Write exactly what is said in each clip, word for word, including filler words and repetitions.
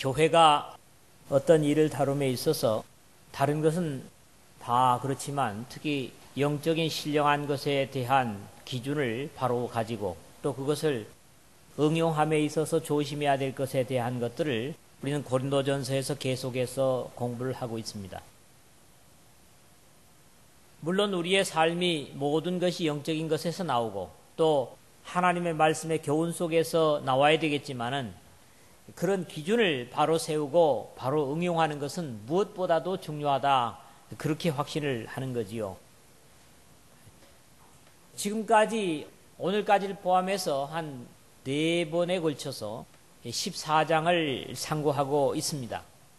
교회가 어떤 일을 다룸에 있어서 다른 것은 다 그렇지만 특히 영적인 신령한 것에 대한 기준을 바로 가지고 또 그것을 응용함에 있어서 조심해야 될 것에 대한 것들을 우리는 고린도전서에서 계속해서 공부를 하고 있습니다. 물론 우리의 삶이 모든 것이 영적인 것에서 나오고 또 하나님의 말씀의 교훈 속에서 나와야 되겠지만은 그런 기준을 바로 세우고 바로 응용하는 것은 무엇보다도 중요하다. 그렇게 확신을 하는 거지요. 지금까지 오늘까지를 포함해서 한 네 번에 걸쳐서 십사 장을 상고하고 있습니다.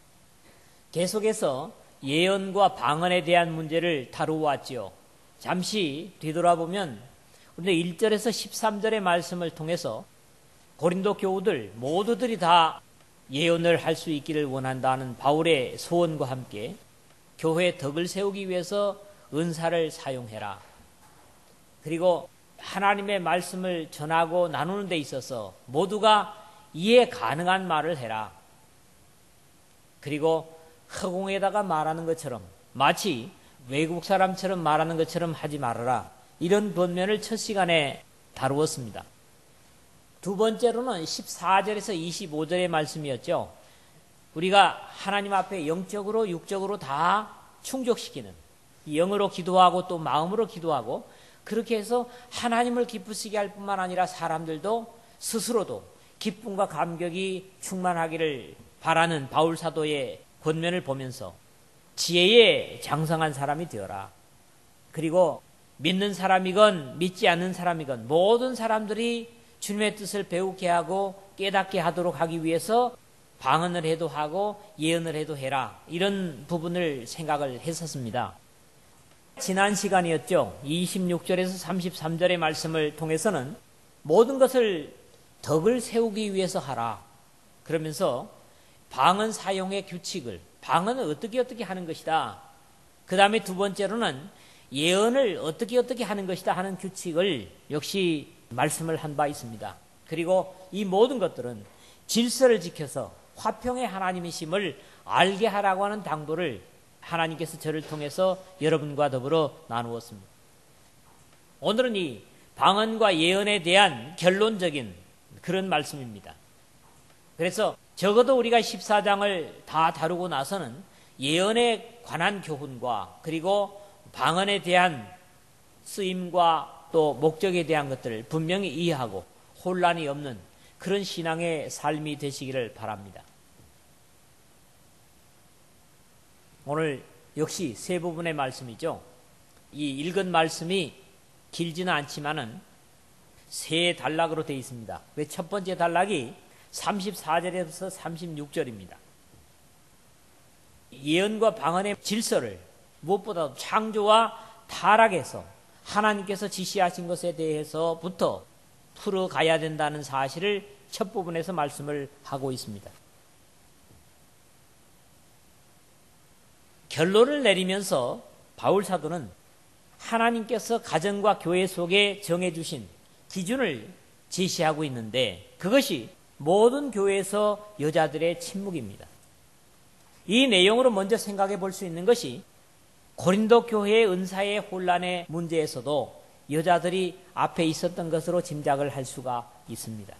계속해서 예언과 방언에 대한 문제를 다루어왔죠. 잠시 뒤돌아보면 우리는 일 절에서 십삼 절의 말씀을 통해서 고린도 교우들 모두들이 다 예언을 할 수 있기를 원한다는 바울의 소원과 함께 교회의 덕을 세우기 위해서 은사를 사용해라. 그리고 하나님의 말씀을 전하고 나누는 데 있어서 모두가 이해 가능한 말을 해라. 그리고 허공에다가 말하는 것처럼 마치 외국 사람처럼 말하는 것처럼 하지 말아라. 이런 본면을 첫 시간에 다루었습니다. 두 번째로는 십사 절에서 이십오 절의 말씀이었죠. 우리가 하나님 앞에 영적으로 육적으로 다 충족시키는, 영으로 기도하고 또 마음으로 기도하고 그렇게 해서 하나님을 기쁘시게 할 뿐만 아니라 사람들도 스스로도 기쁨과 감격이 충만하기를 바라는 바울 사도의 권면을 보면서 지혜에 장성한 사람이 되어라. 그리고 믿는 사람이건 믿지 않는 사람이건 모든 사람들이 주님의 뜻을 배우게 하고 깨닫게 하도록 하기 위해서 방언을 해도 하고 예언을 해도 해라. 이런 부분을 생각을 했었습니다. 지난 시간이었죠. 이십육 절에서 삼십삼 절의 말씀을 통해서는 모든 것을 덕을 세우기 위해서 하라. 그러면서 방언 사용의 규칙을, 방언은 어떻게 어떻게 하는 것이다. 그 다음에 두 번째로는 예언을 어떻게 어떻게 하는 것이다 하는 규칙을 역시 말씀을 한 바 있습니다. 그리고 이 모든 것들은 질서를 지켜서 화평의 하나님이심을 알게 하라고 하는 당부를 하나님께서 저를 통해서 여러분과 더불어 나누었습니다. 오늘은 이 방언과 예언에 대한 결론적인 그런 말씀입니다. 그래서 적어도 우리가 십사 장을 다 다루고 나서는 예언에 관한 교훈과 그리고 방언에 대한 쓰임과 또 목적에 대한 것들을 분명히 이해하고 혼란이 없는 그런 신앙의 삶이 되시기를 바랍니다. 오늘 역시 세 부분의 말씀이죠. 이 읽은 말씀이 길지는 않지만은 세 단락으로 되어 있습니다. 첫 번째 단락이 삼십사 절에서 삼십육 절입니다. 예언과 방언의 질서를 무엇보다도 창조와 타락에서 하나님께서 지시하신 것에 대해서부터 풀어가야 된다는 사실을 첫 부분에서 말씀을 하고 있습니다. 결론을 내리면서 바울 사도는 하나님께서 가정과 교회 속에 정해주신 기준을 제시하고 있는데 그것이 모든 교회에서 여자들의 침묵입니다. 이 내용으로 먼저 생각해 볼 수 있는 것이 고린도 교회의 은사의 혼란의 문제에서도 여자들이 앞에 있었던 것으로 짐작을 할 수가 있습니다.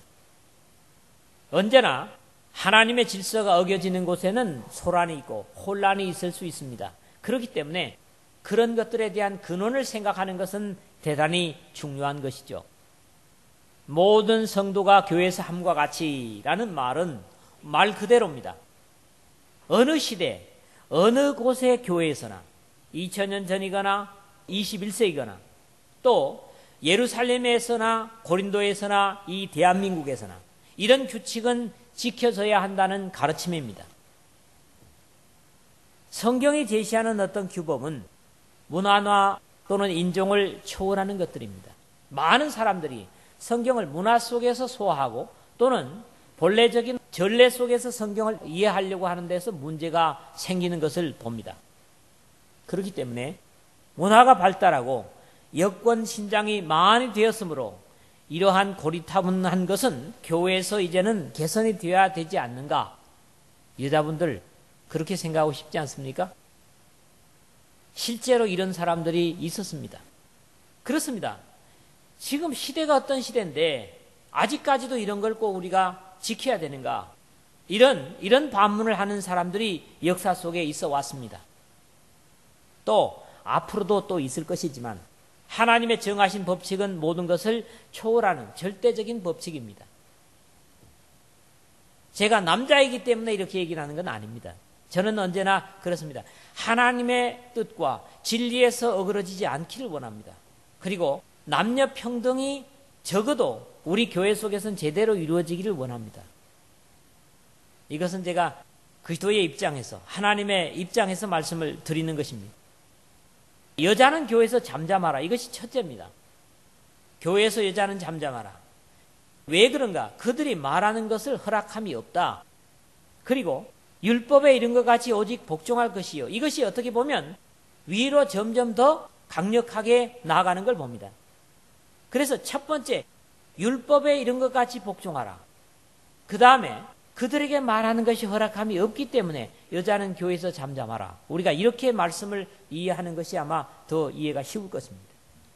언제나 하나님의 질서가 어겨지는 곳에는 소란이 있고 혼란이 있을 수 있습니다. 그렇기 때문에 그런 것들에 대한 근원을 생각하는 것은 대단히 중요한 것이죠. 모든 성도가 교회에서 함과 같이라는 말은 말 그대로입니다. 어느 시대, 어느 곳의 교회에서나 이천 년 전이거나 이십일 세이거나 또 예루살렘에서나 고린도에서나 이 대한민국에서나 이런 규칙은 지켜져야 한다는 가르침입니다. 성경이 제시하는 어떤 규범은 문화나 또는 인종을 초월하는 것들입니다. 많은 사람들이 성경을 문화 속에서 소화하고 또는 본래적인 전례 속에서 성경을 이해하려고 하는 데서 문제가 생기는 것을 봅니다. 그렇기 때문에 문화가 발달하고 여권 신장이 많이 되었으므로 이러한 고리타분한 것은 교회에서 이제는 개선이 되어야 되지 않는가 여자분들 그렇게 생각하고 싶지 않습니까? 실제로 이런 사람들이 있었습니다. 그렇습니다. 지금 시대가 어떤 시대인데 아직까지도 이런 걸 꼭 우리가 지켜야 되는가? 이런 이런 반문을 하는 사람들이 역사 속에 있어 왔습니다. 또 앞으로도 또 있을 것이지만 하나님의 정하신 법칙은 모든 것을 초월하는 절대적인 법칙입니다. 제가 남자이기 때문에 이렇게 얘기를 하는 건 아닙니다. 저는 언제나 그렇습니다. 하나님의 뜻과 진리에서 어그러지지 않기를 원합니다. 그리고 남녀 평등이 적어도 우리 교회 속에서는 제대로 이루어지기를 원합니다. 이것은 제가 그리스도의 입장에서 하나님의 입장에서 말씀을 드리는 것입니다. 여자는 교회에서 잠잠하라. 이것이 첫째입니다. 교회에서 여자는 잠잠하라. 왜 그런가? 그들이 말하는 것을 허락함이 없다. 그리고 율법에 이른 것 같이 오직 복종할 것이요. 이것이 어떻게 보면 위로 점점 더 강력하게 나아가는 걸 봅니다. 그래서 첫 번째, 율법에 이른 것 같이 복종하라. 그 다음에 그들에게 말하는 것이 허락함이 없기 때문에 여자는 교회에서 잠잠하라. 우리가 이렇게 말씀을 이해하는 것이 아마 더 이해가 쉬울 것입니다.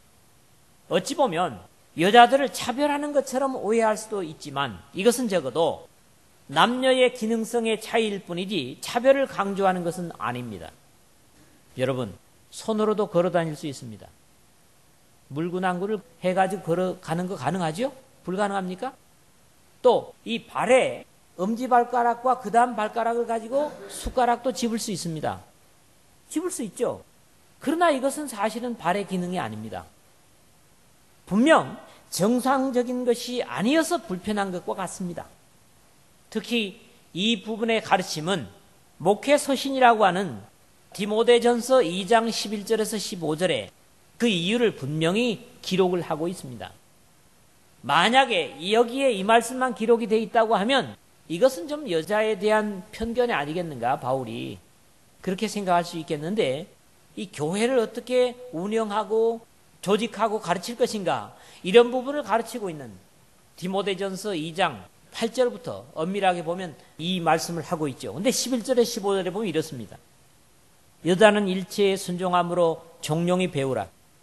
어찌 보면 여자들을 차별하는 것처럼 오해할 수도 있지만 이것은 적어도 남녀의 기능성의 차이일 뿐이지 차별을 강조하는 것은 아닙니다. 여러분, 손으로도 걸어 다닐 수 있습니다. 물구나무를 해가지고 걸어가는 거 가능하죠? 불가능합니까? 또 이 발에 엄지발가락과 그 다음 발가락을 가지고 숟가락도 집을 수 있습니다. 집을 수 있죠. 그러나 이것은 사실은 발의 기능이 아닙니다. 분명 정상적인 것이 아니어서 불편한 것과 같습니다. 특히 이 부분의 가르침은 목회 서신이라고 하는 디모데전서 이 장 십일 절에서 십오 절에 그 이유를 분명히 기록을 하고 있습니다. 만약에 여기에 이 말씀만 기록이 되어 있다고 하면 이것은 좀 여자에 대한 편견이 아니겠는가, 바울이 그렇게 생각할 수 있겠는데 이 교회를 어떻게 운영하고 조직하고 가르칠 것인가, 이런 부분을 가르치고 있는 디모데전서 이 장 팔 절부터 엄밀하게 보면 이 말씀을 하고 있죠. 근데 십일 절에 십오 절에 보면 이렇습니다. 여자는 일체에 순종함으로 종용히 배우라.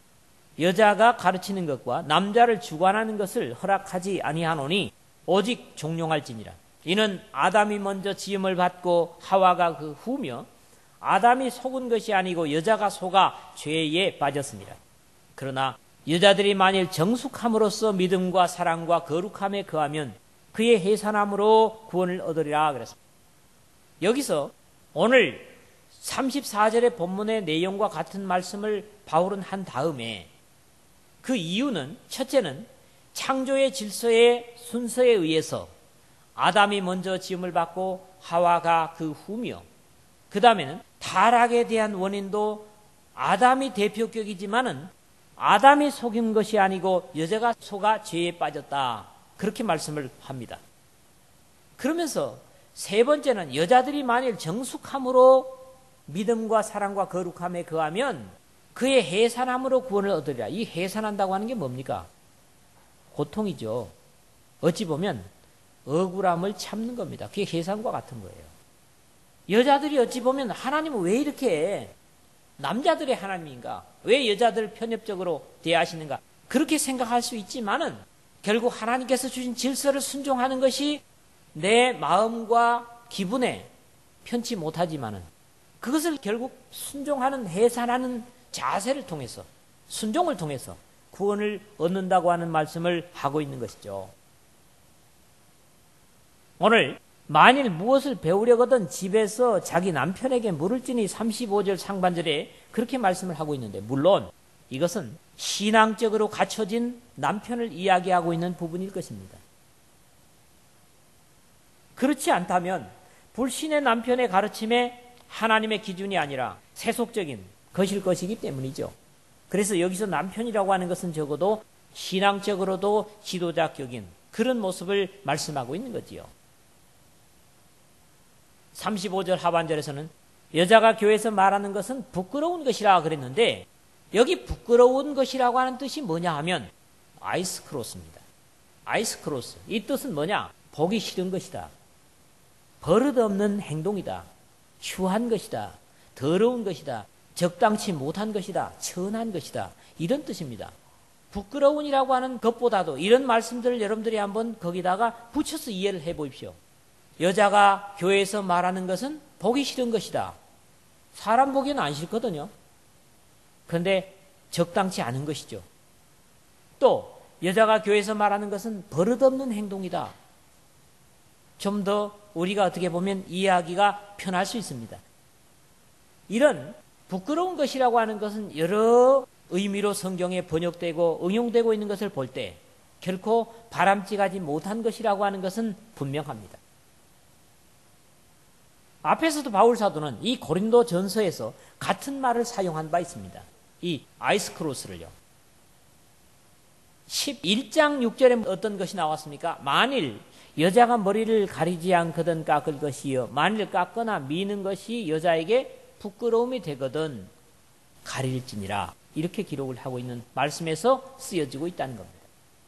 여자가 가르치는 것과 남자를 주관하는 것을 허락하지 아니하노니 오직 종용할지니라. 이는 아담이 먼저 지음을 받고 하와가 그 후며 아담이 속은 것이 아니고 여자가 속아 죄에 빠졌습니다. 그러나 여자들이 만일 정숙함으로써 믿음과 사랑과 거룩함에 거하면 그의 해산함으로 구원을 얻으리라 그랬습니다. 여기서 오늘 삼십사 절의 본문의 내용과 같은 말씀을 바울은 한 다음에 그 이유는 첫째는 창조의 질서의 순서에 의해서 아담이 먼저 지음을 받고 하와가 그 후며, 그 다음에는 타락에 대한 원인도 아담이 대표격이지만은 아담이 속인 것이 아니고 여자가 속아 죄에 빠졌다, 그렇게 말씀을 합니다. 그러면서 세 번째는 여자들이 만일 정숙함으로 믿음과 사랑과 거룩함에 거하면 그의 해산함으로 구원을 얻으리라. 이 해산한다고 하는 게 뭡니까? 고통이죠. 어찌 보면 억울함을 참는 겁니다. 그게 해산과 같은 거예요. 여자들이 어찌 보면 하나님은 왜 이렇게 남자들의 하나님인가? 왜 여자들을 편협적으로 대하시는가? 그렇게 생각할 수 있지만은 결국 하나님께서 주신 질서를 순종하는 것이 내 마음과 기분에 편치 못하지만은 그것을 결국 순종하는, 해산하는 자세를 통해서, 순종을 통해서 구원을 얻는다고 하는 말씀을 하고 있는 것이죠. 오늘 만일 무엇을 배우려거든 집에서 자기 남편에게 물을지니 삼십오 절 상반절에 그렇게 말씀을 하고 있는데, 물론 이것은 신앙적으로 갖춰진 남편을 이야기하고 있는 부분일 것입니다. 그렇지 않다면 불신의 남편의 가르침에 하나님의 기준이 아니라 세속적인 것일 것이기 때문이죠. 그래서 여기서 남편이라고 하는 것은 적어도 신앙적으로도 지도자격인 그런 모습을 말씀하고 있는 거지요. 삼십오 절 하반절에서는 여자가 교회에서 말하는 것은 부끄러운 것이라 그랬는데, 여기 부끄러운 것이라고 하는 뜻이 뭐냐 하면 아이스크로스입니다. 아이스크로스. 이 뜻은 뭐냐? 보기 싫은 것이다. 버릇없는 행동이다. 추한 것이다. 더러운 것이다. 적당치 못한 것이다. 천한 것이다. 이런 뜻입니다. 부끄러운이라고 하는 것보다도 이런 말씀들을 여러분들이 한번 거기다가 붙여서 이해를 해 보십시오. 여자가 교회에서 말하는 것은 보기 싫은 것이다. 사람 보기에는 안 싫거든요. 그런데 적당치 않은 것이죠. 또 여자가 교회에서 말하는 것은 버릇없는 행동이다. 좀 더 우리가 어떻게 보면 이해하기가 편할 수 있습니다. 이런 부끄러운 것이라고 하는 것은 여러 의미로 성경에 번역되고 응용되고 있는 것을 볼 때 결코 바람직하지 못한 것이라고 하는 것은 분명합니다. 앞에서도 바울 사도는 이 고린도 전서에서 같은 말을 사용한 바 있습니다. 이 아이스크로스를요. 십일 장 육 절에 어떤 것이 나왔습니까? 만일 여자가 머리를 가리지 않거든 깎을 것이요 만일 깎거나 미는 것이 여자에게 부끄러움이 되거든 가릴지니라. 이렇게 기록을 하고 있는 말씀에서 쓰여지고 있다는 겁니다.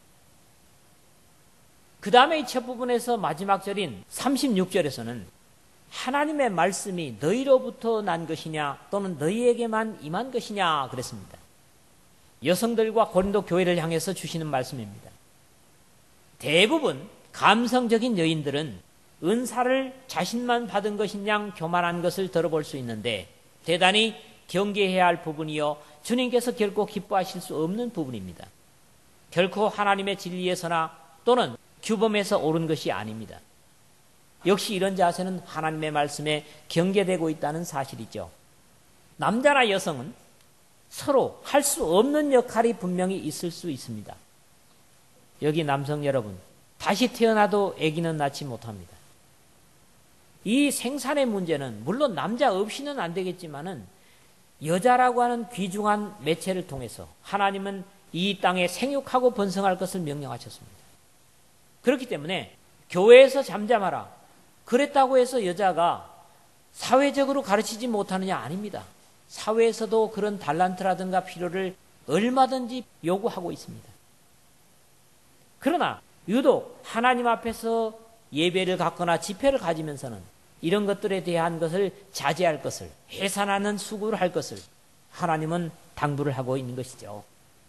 그 다음에 이 첫 부분에서 마지막 절인 삼십육 절에서는 하나님의 말씀이 너희로부터 난 것이냐 또는 너희에게만 임한 것이냐 그랬습니다. 여성들과 고린도 교회를 향해서 주시는 말씀입니다. 대부분 감성적인 여인들은 은사를 자신만 받은 것이냐 교만한 것을 들어볼 수 있는데 대단히 경계해야 할 부분이요 주님께서 결코 기뻐하실 수 없는 부분입니다. 결코 하나님의 진리에서나 또는 규범에서 옳은 것이 아닙니다. 역시 이런 자세는 하나님의 말씀에 경계되고 있다는 사실이죠. 남자나 여성은 서로 할 수 없는 역할이 분명히 있을 수 있습니다. 여기 남성 여러분, 다시 태어나도 아기는 낳지 못합니다. 이 생산의 문제는 물론 남자 없이는 안 되겠지만은 여자라고 하는 귀중한 매체를 통해서 하나님은 이 땅에 생육하고 번성할 것을 명령하셨습니다. 그렇기 때문에 교회에서 잠잠하라. 그랬다고 해서 여자가 사회적으로 가르치지 못하느냐? 아닙니다. 사회에서도 그런 달란트라든가 필요를 얼마든지 요구하고 있습니다. 그러나 유독 하나님 앞에서 예배를 갖거나 집회를 가지면서는 이런 것들에 대한 것을 자제할 것을, 해산하는 수고를 할 것을 하나님은 당부를 하고 있는 것이죠.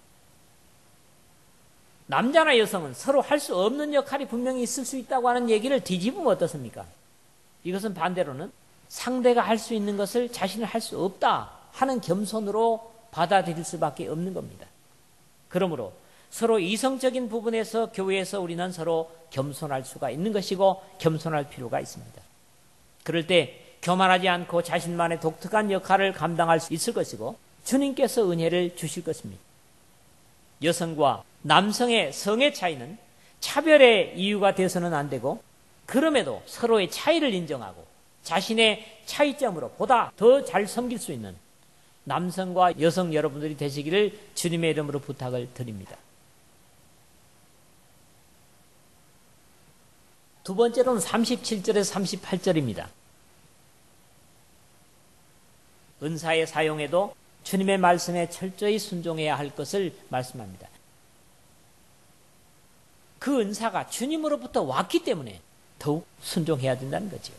남자나 여성은 서로 할 수 없는 역할이 분명히 있을 수 있다고 하는 얘기를 뒤집으면 어떻습니까? 이것은 반대로는 상대가 할 수 있는 것을 자신은 할 수 없다 하는 겸손으로 받아들일 수밖에 없는 겁니다. 그러므로 서로 이성적인 부분에서 교회에서 우리는 서로 겸손할 수가 있는 것이고 겸손할 필요가 있습니다. 그럴 때 교만하지 않고 자신만의 독특한 역할을 감당할 수 있을 것이고 주님께서 은혜를 주실 것입니다. 여성과 남성의 성의 차이는 차별의 이유가 되어서는 안 되고 그럼에도 서로의 차이를 인정하고 자신의 차이점으로 보다 더 잘 섬길 수 있는 남성과 여성 여러분들이 되시기를 주님의 이름으로 부탁을 드립니다. 두 번째로는 삼십칠 절에서 삼십팔 절입니다. 은사의 사용에도 주님의 말씀에 철저히 순종해야 할 것을 말씀합니다. 그 은사가 주님으로부터 왔기 때문에 더욱 순종해야 된다는 거죠.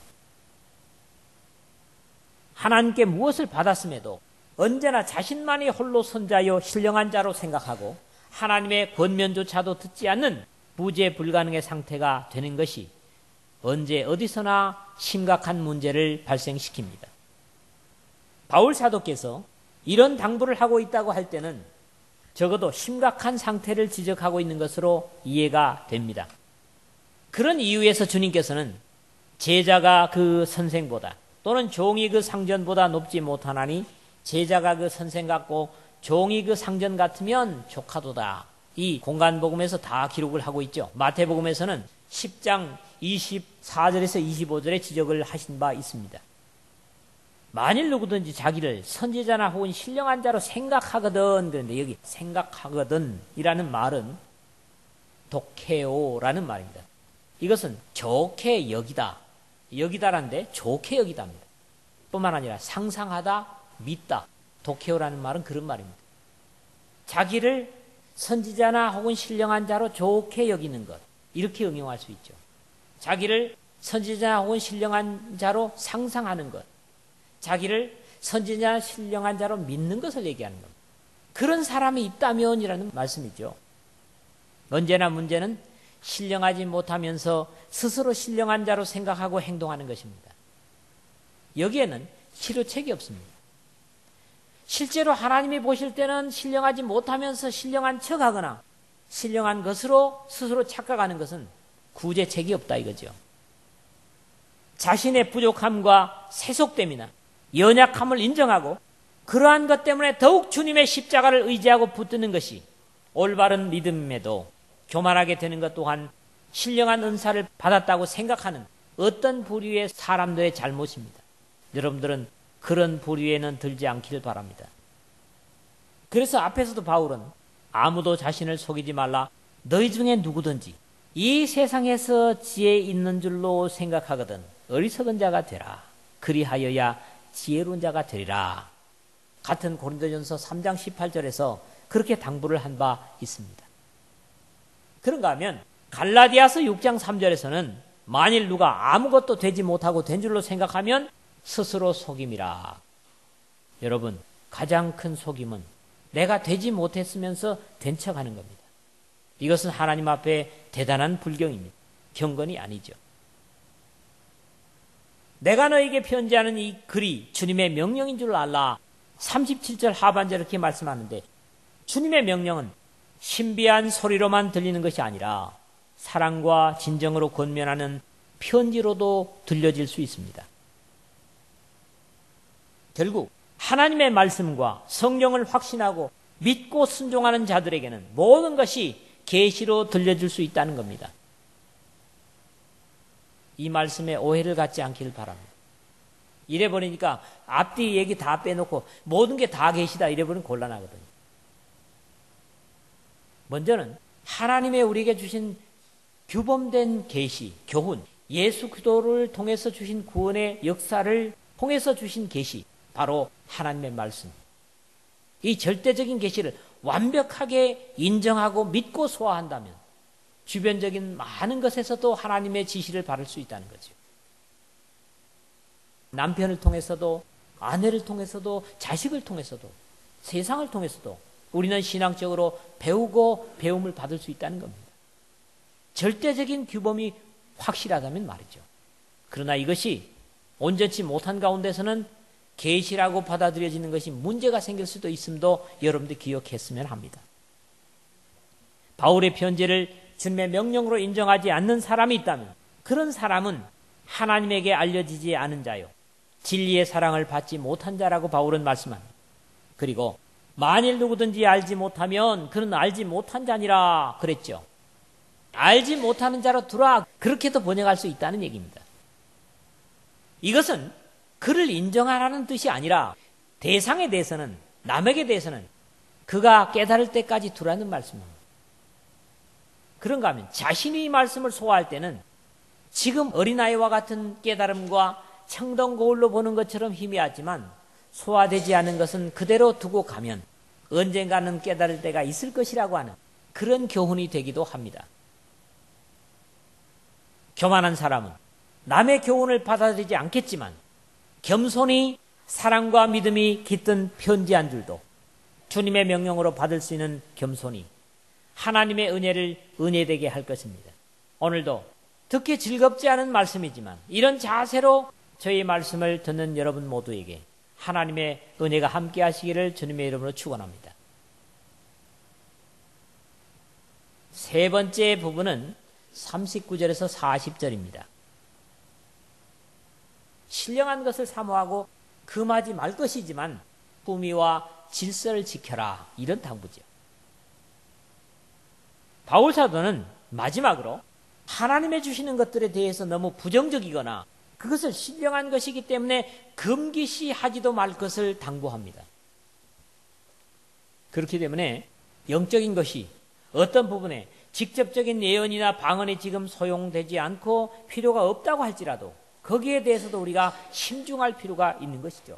하나님께 무엇을 받았음에도 언제나 자신만이 홀로 선자요 신령한 자로 생각하고 하나님의 권면조차도 듣지 않는 부재 불가능의 상태가 되는 것이 언제 어디서나 심각한 문제를 발생시킵니다. 바울 사도께서 이런 당부를 하고 있다고 할 때는 적어도 심각한 상태를 지적하고 있는 것으로 이해가 됩니다. 그런 이유에서 주님께서는 제자가 그 선생보다 또는 종이 그 상전보다 높지 못하나니 제자가 그 선생 같고 종이 그 상전 같으면 조카도다. 이 공간복음에서 다 기록을 하고 있죠. 마태복음에서는 십 장 이십사 절에서 이십오 절에 지적을 하신 바 있습니다. 만일 누구든지 자기를 선지자나 혹은 신령한 자로 생각하거든, 그런데 여기 생각하거든 이라는 말은 독해오라는 말입니다. 이것은 좋게 여기다, 여기다라는데 좋게 여기다입니다. 뿐만 아니라 상상하다, 믿다, 독해오라는 말은 그런 말입니다. 자기를 선지자나 혹은 신령한 자로 좋게 여기는 것, 이렇게 응용할 수 있죠. 자기를 선지자 혹은 신령한 자로 상상하는 것, 자기를 선지자 신령한 자로 믿는 것을 얘기하는 겁니다. 그런 사람이 있다면이라는 말씀이죠. 언제나 문제는 신령하지 못하면서 스스로 신령한 자로 생각하고 행동하는 것입니다. 여기에는 치료책이 없습니다. 실제로 하나님이 보실 때는 신령하지 못하면서 신령한 척하거나 신령한 것으로 스스로 착각하는 것은 구제책이 없다 이거죠. 자신의 부족함과 세속됨이나 연약함을 인정하고 그러한 것 때문에 더욱 주님의 십자가를 의지하고 붙드는 것이 올바른 믿음에도 교만하게 되는 것 또한 신령한 은사를 받았다고 생각하는 어떤 부류의 사람들의 잘못입니다. 여러분들은 그런 부류에는 들지 않기를 바랍니다. 그래서 앞에서도 바울은 아무도 자신을 속이지 말라. 너희 중에 누구든지 이 세상에서 지혜 있는 줄로 생각하거든 어리석은 자가 되라. 그리하여야 지혜로운 자가 되리라. 같은 고린도전서 삼 장 십팔 절에서 그렇게 당부를 한 바 있습니다. 그런가 하면 갈라디아서 육 장 삼 절에서는 만일 누가 아무것도 되지 못하고 된 줄로 생각하면 스스로 속임이라. 여러분, 가장 큰 속임은 내가 되지 못했으면서 된 척하는 겁니다. 이것은 하나님 앞에 대단한 불경입니다. 경건이 아니죠. 내가 너에게 편지하는 이 글이 주님의 명령인 줄 알라. 삼십칠 절 하반절 이렇게 말씀하는데 주님의 명령은 신비한 소리로만 들리는 것이 아니라 사랑과 진정으로 권면하는 편지로도 들려질 수 있습니다. 결국 하나님의 말씀과 성령을 확신하고 믿고 순종하는 자들에게는 모든 것이 계시로 들려질 수 있다는 겁니다. 이 말씀에 오해를 갖지 않기를 바랍니다. 이래버리니까 앞뒤 얘기 다 빼놓고 모든 게 다 계시다 이래버리면 곤란하거든요. 먼저는 하나님의 우리에게 주신 규범된 계시, 교훈, 예수 그리스도를 통해서 주신 구원의 역사를 통해서 주신 계시, 바로 하나님의 말씀. 이 절대적인 계시를 완벽하게 인정하고 믿고 소화한다면 주변적인 많은 것에서도 하나님의 지시를 받을 수 있다는 거죠. 남편을 통해서도 아내를 통해서도 자식을 통해서도 세상을 통해서도 우리는 신앙적으로 배우고 배움을 받을 수 있다는 겁니다. 절대적인 규범이 확실하다면 말이죠. 그러나 이것이 온전치 못한 가운데서는 계시라고 받아들여지는 것이 문제가 생길 수도 있음도 여러분들 기억했으면 합니다. 바울의 편지를 주님의 명령으로 인정하지 않는 사람이 있다면 그런 사람은 하나님에게 알려지지 않은 자요 진리의 사랑을 받지 못한 자라고 바울은 말씀합니다. 그리고 만일 누구든지 알지 못하면 그는 알지 못한 자니라 그랬죠. 알지 못하는 자로 두라 그렇게도 번역할 수 있다는 얘기입니다. 이것은 그를 인정하라는 뜻이 아니라 대상에 대해서는 남에게 대해서는 그가 깨달을 때까지 두라는 말씀입니다. 그런가 하면 자신이 이 말씀을 소화할 때는 지금 어린아이와 같은 깨달음과 청동 거울로 보는 것처럼 희미하지만 소화되지 않은 것은 그대로 두고 가면 언젠가는 깨달을 때가 있을 것이라고 하는 그런 교훈이 되기도 합니다. 교만한 사람은 남의 교훈을 받아들이지 않겠지만 겸손히 사랑과 믿음이 깃든 편지 한 줄도 주님의 명령으로 받을 수 있는 겸손이 하나님의 은혜를 은혜되게 할 것입니다. 오늘도 듣기 즐겁지 않은 말씀이지만 이런 자세로 저희 말씀을 듣는 여러분 모두에게 하나님의 은혜가 함께 하시기를 주님의 이름으로 축원합니다. 세 번째 부분은 삼십구 절에서 사십 절입니다. 신령한 것을 사모하고 금하지 말 것이지만 품위와 질서를 지켜라 이런 당부죠. 바울 사도는 마지막으로 하나님의 주시는 것들에 대해서 너무 부정적이거나 그것을 신령한 것이기 때문에 금기시하지도 말 것을 당부합니다. 그렇기 때문에 영적인 것이 어떤 부분에 직접적인 예언이나 방언이 지금 소용되지 않고 필요가 없다고 할지라도 거기에 대해서도 우리가 심중할 필요가 있는 것이죠.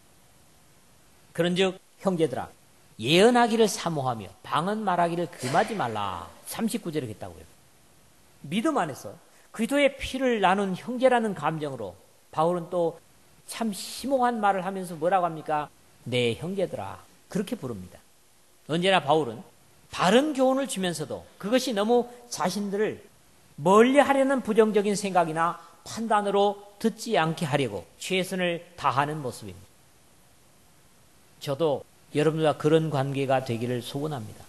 그런즉 형제들아 예언하기를 사모하며 방언 말하기를 금하지 말라. 삼십구 절에 했다고요. 믿음 안에서 그리스도의 피를 나눈 형제라는 감정으로 바울은 또 참 심오한 말을 하면서 뭐라고 합니까? 내 형제들아, 그렇게 부릅니다. 언제나 바울은 바른 교훈을 주면서도 그것이 너무 자신들을 멀리하려는 부정적인 생각이나 판단으로 듣지 않게 하려고 최선을 다하는 모습입니다. 저도 여러분들과 그런 관계가 되기를 소원합니다.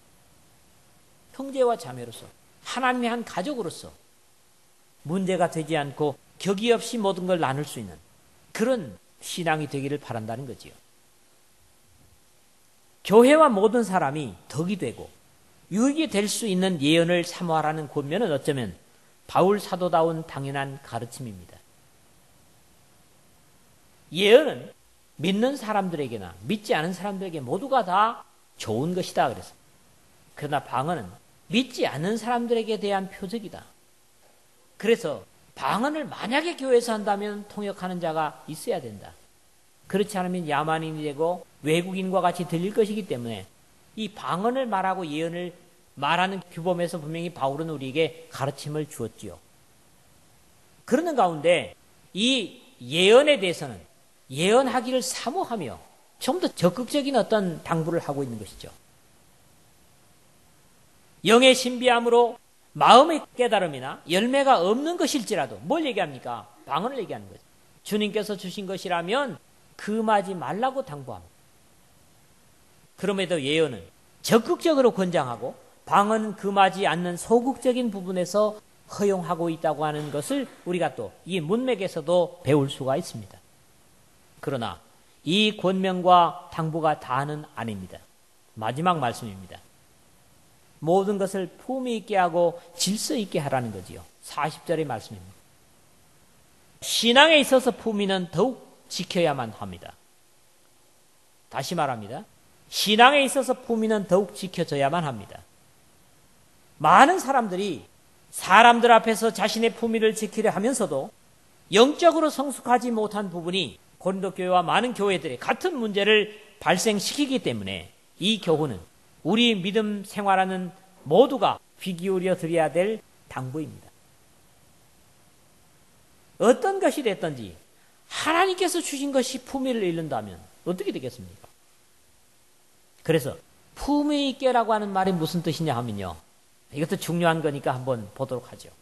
형제와 자매로서, 하나님의 한 가족으로서 문제가 되지 않고 격의 없이 모든 걸 나눌 수 있는 그런 신앙이 되기를 바란다는 거지요. 교회와 모든 사람이 덕이 되고 유익이 될 수 있는 예언을 사모하라는 권면은 어쩌면 바울 사도다운 당연한 가르침입니다. 예언은 믿는 사람들에게나 믿지 않은 사람들에게 모두가 다 좋은 것이다 그래서. 그러나 방언은 믿지 않는 사람들에게 대한 표적이다. 그래서 방언을 만약에 교회에서 한다면 통역하는 자가 있어야 된다. 그렇지 않으면 야만인이 되고 외국인과 같이 들릴 것이기 때문에 이 방언을 말하고 예언을 말하는 규범에서 분명히 바울은 우리에게 가르침을 주었지요. 그러는 가운데 이 예언에 대해서는 예언하기를 사모하며 좀 더 적극적인 어떤 당부를 하고 있는 것이죠. 영의 신비함으로 마음의 깨달음이나 열매가 없는 것일지라도 뭘 얘기합니까? 방언을 얘기하는 거죠. 주님께서 주신 것이라면 금하지 말라고 당부합니다. 그럼에도 예언은 적극적으로 권장하고 방언은 금하지 않는 소극적인 부분에서 허용하고 있다고 하는 것을 우리가 또 이 문맥에서도 배울 수가 있습니다. 그러나 이 권면과 당부가 다는 아닙니다. 마지막 말씀입니다. 모든 것을 품위 있게 하고 질서 있게 하라는 거지요. 사십 절의 말씀입니다. 신앙에 있어서 품위는 더욱 지켜야만 합니다. 다시 말합니다. 신앙에 있어서 품위는 더욱 지켜져야만 합니다. 많은 사람들이 사람들 앞에서 자신의 품위를 지키려 하면서도 영적으로 성숙하지 못한 부분이 고린도 교회와 많은 교회들이 같은 문제를 발생시키기 때문에 이 교훈은 우리 믿음 생활하는 모두가 귀 기울여 드려야 될 당부입니다. 어떤 것이 됐든지 하나님께서 주신 것이 품위를 잃는다면 어떻게 되겠습니까? 그래서 품위 있게라고 하는 말이 무슨 뜻이냐 하면요. 이것도 중요한 거니까 한번 보도록 하죠.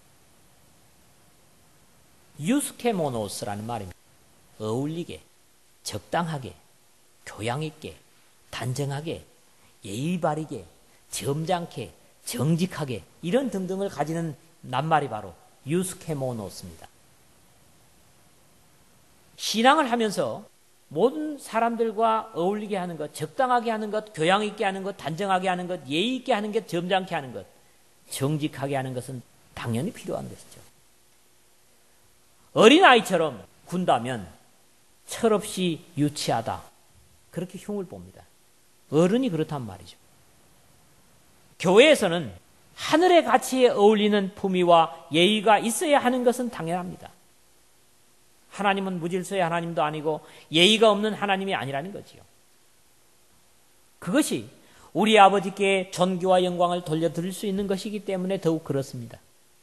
유스케모노스라는 말입니다. 어울리게, 적당하게, 교양 있게, 단정하게, 예의 바르게, 점잖게, 정직하게 이런 등등을 가지는 낱말이 바로 유스케모노스입니다. 신앙을 하면서 모든 사람들과 어울리게 하는 것, 적당하게 하는 것, 교양 있게 하는 것, 단정하게 하는 것, 예의 있게 하는 것, 점잖게 하는 것, 정직하게 하는 것은 당연히 필요한 것이죠. 어린아이처럼 군다면 철없이 유치하다. 그렇게 흉을 봅니다. 어른이 그렇단 말이죠. 교회에서는 하늘의 가치에 어울리는 품위와 예의가 있어야 하는 것은 당연합니다. 하나님은 무질서의 하나님도 아니고 예의가 없는 하나님이 아니라는 거지요. 그것이 우리 아버지께 존귀와 영광을 돌려드릴 수 있는 것이기 때문에 더욱 그렇습니다.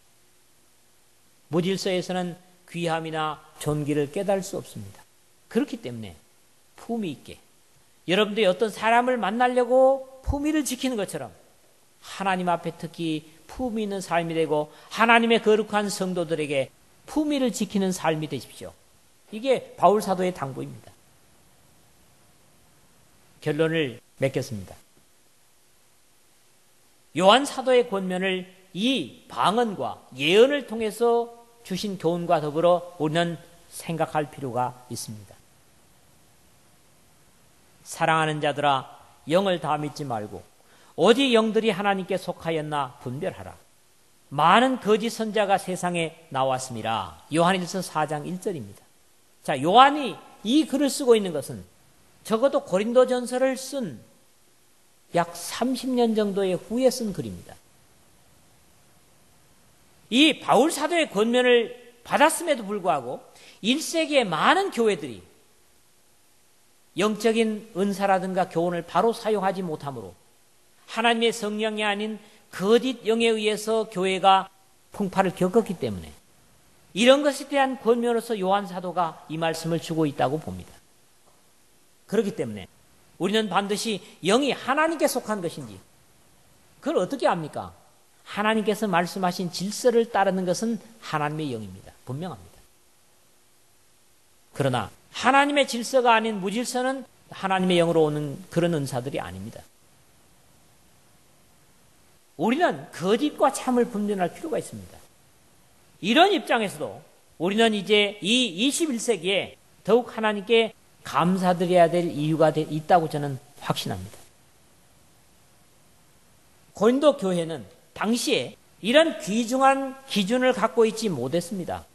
무질서에서는 귀함이나 존귀를 깨달을 수 없습니다. 그렇기 때문에 품위 있게 여러분들이 어떤 사람을 만나려고 품위를 지키는 것처럼 하나님 앞에 특히 품위 있는 삶이 되고 하나님의 거룩한 성도들에게 품위를 지키는 삶이 되십시오. 이게 바울 사도의 당부입니다. 결론을 맺겠습니다. 요한 사도의 권면을 이 방언과 예언을 통해서 주신 교훈과 더불어 우리는 생각할 필요가 있습니다. 사랑하는 자들아, 영을 다 믿지 말고 오직 영들이 하나님께 속하였나 분별하라. 많은 거짓 선자가 세상에 나왔습니다. 요한일서 사 장 일 절입니다. 자, 요한이 이 글을 쓰고 있는 것은 적어도 고린도전서를 쓴 약 삼십 년 정도의 후에 쓴 글입니다. 이 바울 사도의 권면을 받았음에도 불구하고 일 세기의 많은 교회들이 영적인 은사라든가 교훈을 바로 사용하지 못하므로 하나님의 성령이 아닌 거짓 영에 의해서 교회가 풍파를 겪었기 때문에 이런 것에 대한 권면으로서 요한 사도가 이 말씀을 주고 있다고 봅니다. 그렇기 때문에 우리는 반드시 영이 하나님께 속한 것인지 그걸 어떻게 압니까? 하나님께서 말씀하신 질서를 따르는 것은 하나님의 영입니다. 분명합니다. 그러나 하나님의 질서가 아닌 무질서는 하나님의 영으로 오는 그런 은사들이 아닙니다. 우리는 거짓과 참을 분별할 필요가 있습니다. 이런 입장에서도 우리는 이제 이 이십일 세기에 더욱 하나님께 감사드려야 될 이유가 있다고 저는 확신합니다. 고린도 교회는 당시에 이런 귀중한 기준을 갖고 있지 못했습니다.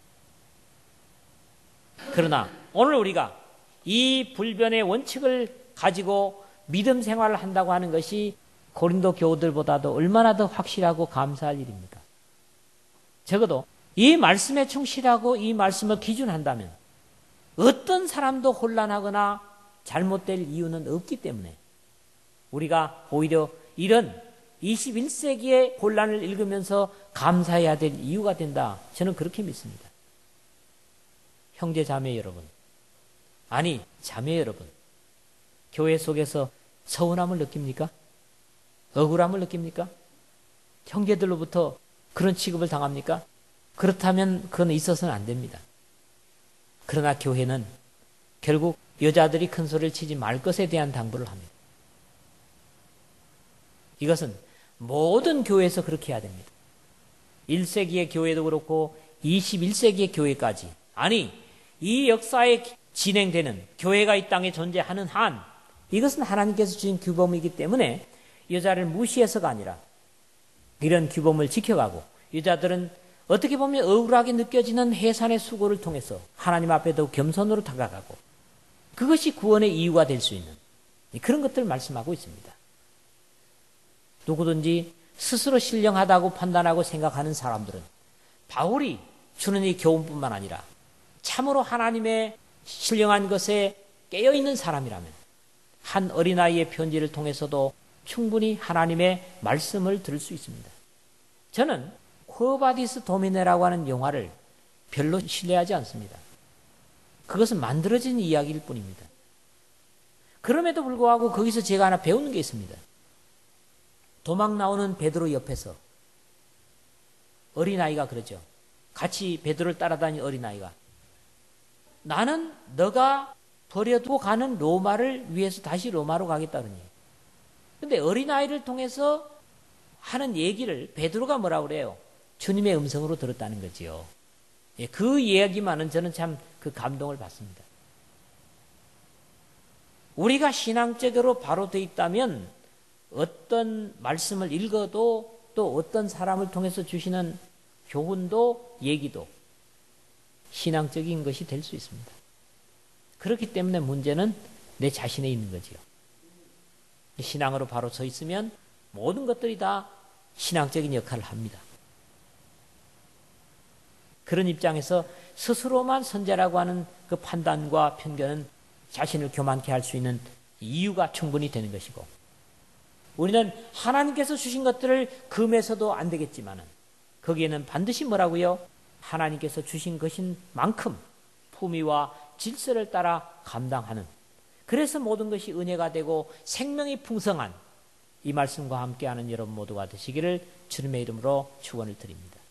그러나 오늘 우리가 이 불변의 원칙을 가지고 믿음 생활을 한다고 하는 것이 고린도 교우들보다도 얼마나 더 확실하고 감사할 일입니까? 적어도 이 말씀에 충실하고 이 말씀을 기준한다면 어떤 사람도 혼란하거나 잘못될 이유는 없기 때문에 우리가 오히려 이런 이십일 세기의 혼란을 읽으면서 감사해야 될 이유가 된다. 저는 그렇게 믿습니다. 형제 자매 여러분, 아니 자매 여러분, 교회 속에서 서운함을 느낍니까? 억울함을 느낍니까? 형제들로부터 그런 취급을 당합니까? 그렇다면 그건 있어서는 안 됩니다. 그러나 교회는 결국 여자들이 큰 소리를 치지 말 것에 대한 당부를 합니다. 이것은 모든 교회에서 그렇게 해야 됩니다. 일 세기의 교회도 그렇고 이십일 세기의 교회까지, 아니 이 역사에 진행되는 교회가 이 땅에 존재하는 한 이것은 하나님께서 주신 규범이기 때문에 여자를 무시해서가 아니라 이런 규범을 지켜가고 여자들은 어떻게 보면 억울하게 느껴지는 해산의 수고를 통해서 하나님 앞에 더 겸손으로 다가가고 그것이 구원의 이유가 될 수 있는 그런 것들을 말씀하고 있습니다. 누구든지 스스로 신령하다고 판단하고 생각하는 사람들은 바울이 주는 이 교훈뿐만 아니라 참으로 하나님의 신령한 것에 깨어있는 사람이라면 한 어린아이의 편지를 통해서도 충분히 하나님의 말씀을 들을 수 있습니다. 저는 코바디스 도미네라고 하는 영화를 별로 신뢰하지 않습니다. 그것은 만들어진 이야기일 뿐입니다. 그럼에도 불구하고 거기서 제가 하나 배우는 게 있습니다. 도망 나오는 베드로 옆에서 어린아이가 그러죠. 같이 베드로를 따라다니는 어린아이가 나는 너가 버려두고 가는 로마를 위해서 다시 로마로 가겠다는 얘기예요. 그런데 어린아이를 통해서 하는 얘기를 베드로가 뭐라고 그래요? 주님의 음성으로 들었다는 거지요. 예, 그 이야기만은 저는 참 그 감동을 받습니다. 우리가 신앙적으로 바로 돼 있다면 어떤 말씀을 읽어도 또 어떤 사람을 통해서 주시는 교훈도 얘기도 신앙적인 것이 될 수 있습니다. 그렇기 때문에 문제는 내 자신에 있는 거지요. 신앙으로 바로 서 있으면 모든 것들이 다 신앙적인 역할을 합니다. 그런 입장에서 스스로만 선제라고 하는 그 판단과 편견은 자신을 교만케 할 수 있는 이유가 충분히 되는 것이고 우리는 하나님께서 주신 것들을 금해서도 안 되겠지만은 거기에는 반드시 뭐라고요? 하나님께서 주신 것인 만큼 품위와 질서를 따라 감당하는 그래서 모든 것이 은혜가 되고 생명이 풍성한 이 말씀과 함께하는 여러분 모두가 되시기를 주님의 이름으로 축원을 드립니다.